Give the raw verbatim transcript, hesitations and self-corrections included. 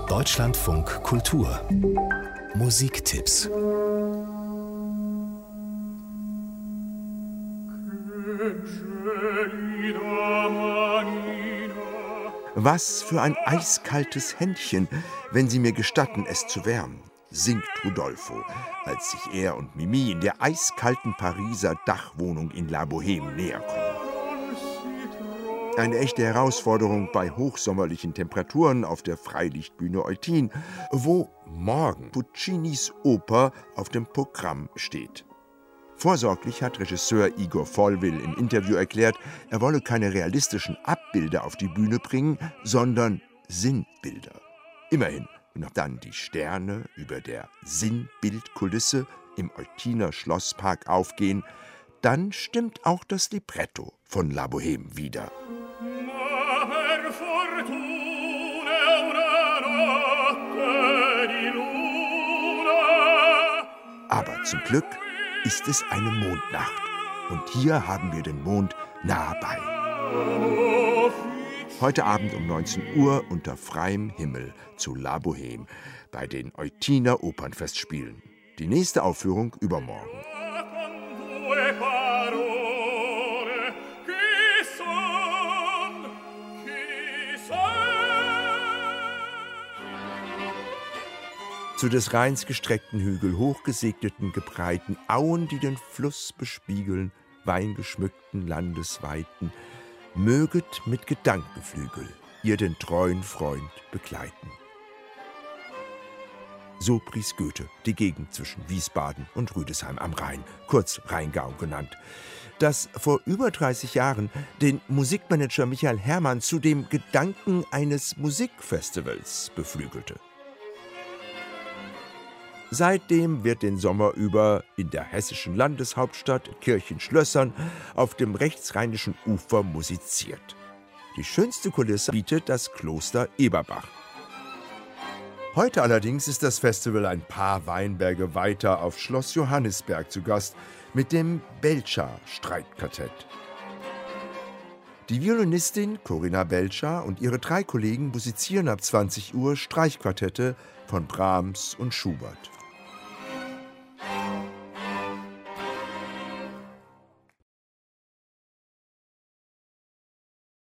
Deutschlandfunk Kultur Musiktipps. Was für ein eiskaltes Händchen, wenn Sie mir gestatten, es zu wärmen, singt Rodolfo, als sich er und Mimi in der eiskalten Pariser Dachwohnung in La Bohème näher kommen. Eine echte Herausforderung bei hochsommerlichen Temperaturen auf der Freilichtbühne Eutin, wo morgen Puccinis Oper auf dem Programm steht. Vorsorglich hat Regisseur Igor Vollwill im Interview erklärt, er wolle keine realistischen Abbilder auf die Bühne bringen, sondern Sinnbilder. Immerhin, wenn noch dann die Sterne über der Sinnbildkulisse im Eutiner Schlosspark aufgehen, dann stimmt auch das Libretto von La Bohème wieder. Aber zum Glück ist es eine Mondnacht. Und hier haben wir den Mond nah bei. Heute Abend um neunzehn Uhr unter freiem Himmel zu La Bohème bei den Eutiner Opernfestspielen. Die nächste Aufführung übermorgen. Zu des Rheins gestreckten Hügel, hochgesegneten, gebreiten Auen, die den Fluss bespiegeln, weingeschmückten Landesweiten, möget mit Gedankenflügel ihr den treuen Freund begleiten. So pries Goethe die Gegend zwischen Wiesbaden und Rüdesheim am Rhein, kurz Rheingau genannt, das vor über dreißig Jahren den Musikmanager Michael Herrmann zu dem Gedanken eines Musikfestivals beflügelte. Seitdem wird den Sommer über in der hessischen Landeshauptstadt, in Kirchenschlössern, auf dem rechtsrheinischen Ufer musiziert. Die schönste Kulisse bietet das Kloster Eberbach. Heute allerdings ist das Festival ein paar Weinberge weiter auf Schloss Johannisberg zu Gast mit dem Belchar-Streitquartett. Die Violinistin Corinna Belchar und ihre drei Kollegen musizieren ab zwanzig Uhr Streichquartette von Brahms und Schubert.